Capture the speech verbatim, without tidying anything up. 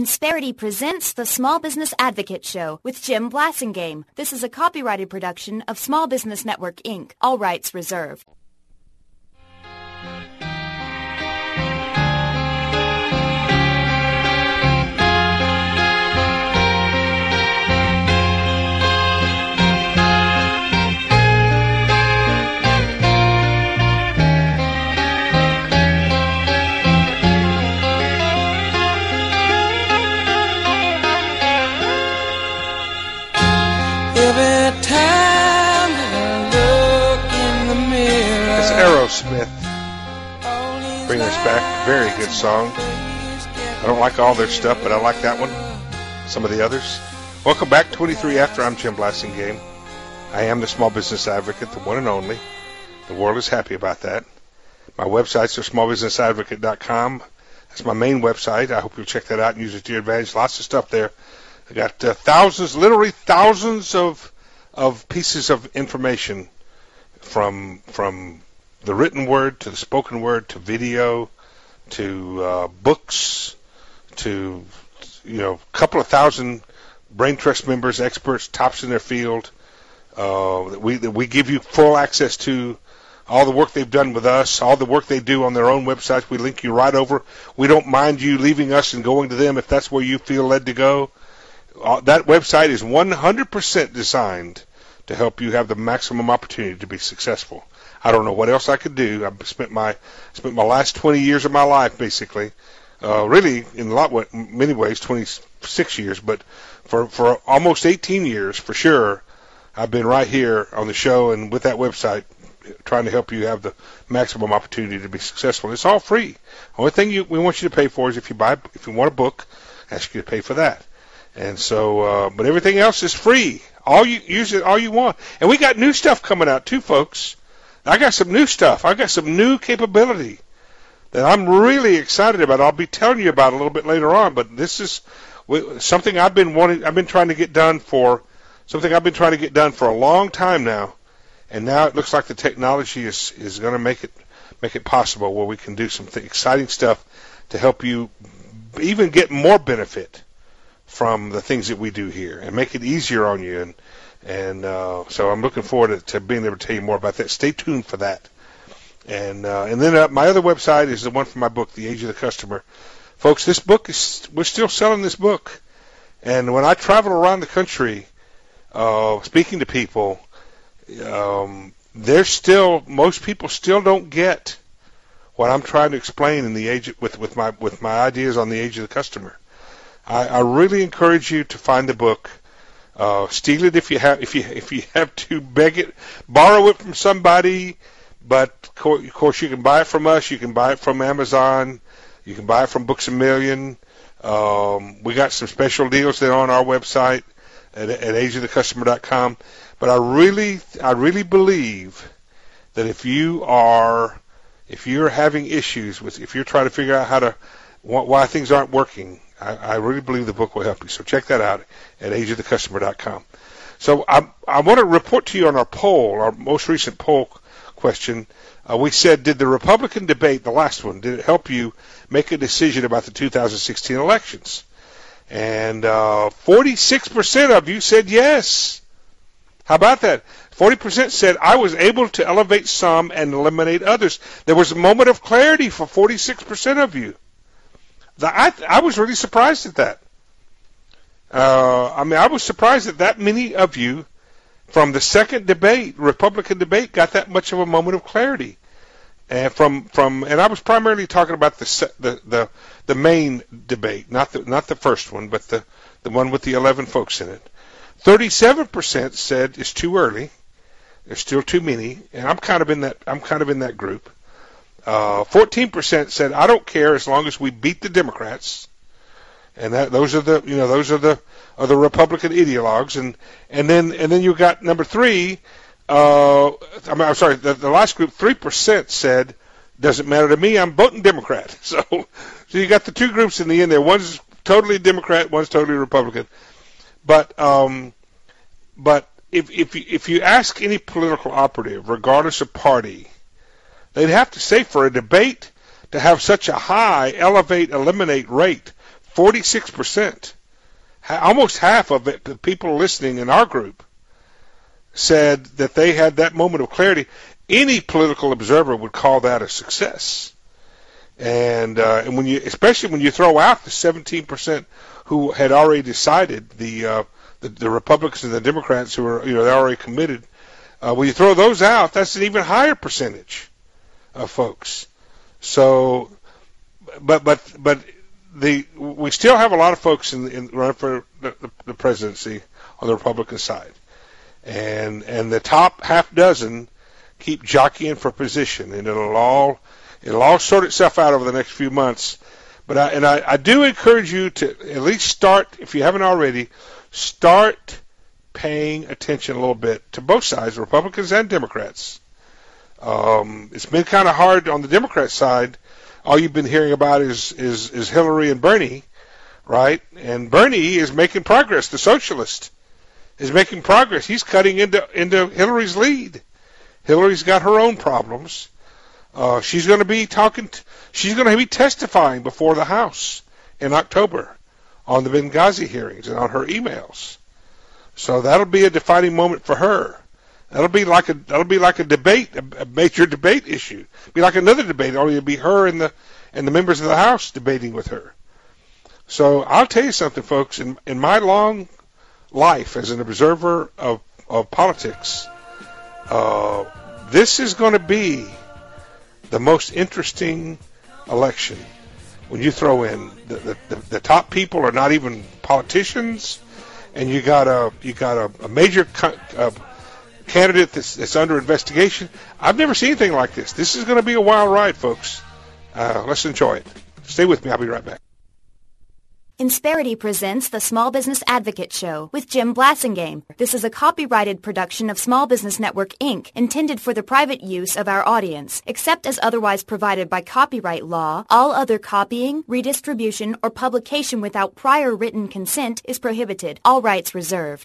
Insperity presents the Small Business Advocate Show with Jim Blasingame. This is a copyrighted production of Small Business Network, Incorporated. All rights reserved. Every time that I look in the mirror. It's Aerosmith bringing us back. Very good song. I don't like all their stuff, but I like that one. Some of the others. Welcome back, twenty-three after. I'm Jim Blasingame. I am the small business advocate, the one and only. The world is happy about that. My websites are small business advocate dot com. That's my main website. I hope you'll check that out and use it to your advantage. Lots of stuff there. I got uh, thousands, literally thousands of of pieces of information, from from the written word to the spoken word to video to uh, books to you know a couple of thousand Brain Trust members, experts, tops in their field. Uh, that we that we give you full access to all the work they've done with us, all the work they do on their own websites. We link you right over. We don't mind you leaving us and going to them if that's where you feel led to go. Uh, that website is one hundred percent designed to help you have the maximum opportunity to be successful. I don't know what else I could do. I've spent my spent my last twenty years of my life, basically, uh, really in a lot many ways, twenty-six years, but for for almost eighteen years, for sure, I've been right here on the show and with that website, trying to help you have the maximum opportunity to be successful. It's all free. The only thing you, we want you to pay for is if you buy, if you want a book, ask you to pay for that. And so, uh, but everything else is free. All you use it, all you want. And we got new stuff coming out too, folks. I got some new stuff. I got some new capability that I'm really excited about. I'll be telling you about a little bit later on. But this is something I've been wanting. I've been trying to get done for something I've been trying to get done for a long time now. And now it looks like the technology is is going to make it make it possible where we can do some th- exciting stuff to help you even get more benefit from the things that we do here and make it easier on you. And and uh, so I'm looking forward to, to being able to tell you more about that. Stay tuned for that. And uh, and then uh, my other website is the one for my book, The Age of the Customer. Folks, this book is, we're still selling this book. And when I travel around the country uh, speaking to people, um, there's still, most people still don't get what I'm trying to explain in the age with, with my with my ideas on the age of the customer. I, I really encourage you to find the book, uh, steal it if you have if you if you have to, beg it, borrow it from somebody. But of course, you can buy it from us. You can buy it from Amazon. You can buy it from Books a Million. Um, we got some special deals there on our website at, at age of the customer dot com. But I really I really believe that if you are if you're having issues with if you're trying to figure out how to why things aren't working, I, I really believe the book will help you. So check that out at age of the customer dot com. So I, I want to report to you on our poll, our most recent poll question. Uh, we said, did the Republican debate, the last one, did it help you make a decision about the two thousand sixteen elections? And uh, forty-six percent of you said yes. How about that? forty percent said, I was able to elevate some and eliminate others. There was a moment of clarity for forty-six percent of you. I, I was really surprised at that. Uh, I mean, I was surprised that that many of you from the second debate, Republican debate, got that much of a moment of clarity. And from from and I was primarily talking about the the the, the main debate, not the not the first one, but the, the one with the eleven folks in it. thirty-seven percent said it's too early. There's still too many, and I'm kind of in that I'm kind of in that group. Uh, fourteen percent said, I don't care as long as we beat the Democrats. And that, those are the, you know, those are the, are the Republican ideologues. And, and then, and then you got number three, uh, I mean, I'm sorry, the, the last group, three percent said, doesn't matter to me, I'm voting Democrat. So, so you got the two groups in the end there. One's totally Democrat, one's totally Republican. But, um, but if, if you, if you ask any political operative, regardless of party, they'd have to say for a debate to have such a high elevate, eliminate rate, forty-six percent, almost half of it, the people listening in our group, said that they had that moment of clarity. Any political observer would call that a success. And uh, and when you, especially when you throw out the seventeen percent who had already decided, the uh, the, the Republicans and the Democrats who are, you know, they're already committed. Uh, when you throw those out, that's an even higher percentage of folks. So, but but but the we still have a lot of folks in, in running for the, the, the presidency on the Republican side, and and the top half dozen keep jockeying for position, and it'll all it'll all sort itself out over the next few months. But I, and I, I do encourage you to at least start, if you haven't already, start paying attention a little bit to both sides, Republicans and Democrats. Um, it's been kind of hard on the Democrat side. All you've been hearing about is, is, is Hillary and Bernie, right? And Bernie is making progress. The socialist is making progress. He's cutting into, into Hillary's lead. Hillary's got her own problems. Uh, she's going to be talking, t- she's going to be testifying before the House in October on the Benghazi hearings and on her emails. So that'll be a defining moment for her. That'll be like a that'll be like a debate, a, a major debate issue. Be like another debate, only it'll be her and the and the members of the House debating with her. So I'll tell you something, folks. In in my long life as an observer of of politics, uh, this is going to be the most interesting election. When you throw in the, the, the, the top people are not even politicians, and you got a you got a, a major co- uh, candidate that's, that's under investigation. I've never seen anything like this. This is going to be a wild ride, folks. Uh, let's enjoy it. Stay with me. I'll be right back. Insperity presents the Small Business Advocate Show with Jim Blasingame. This is a copyrighted production of Small Business Network, Incorporated, intended for the private use of our audience. Except as otherwise provided by copyright law, all other copying, redistribution, or publication without prior written consent is prohibited. All rights reserved.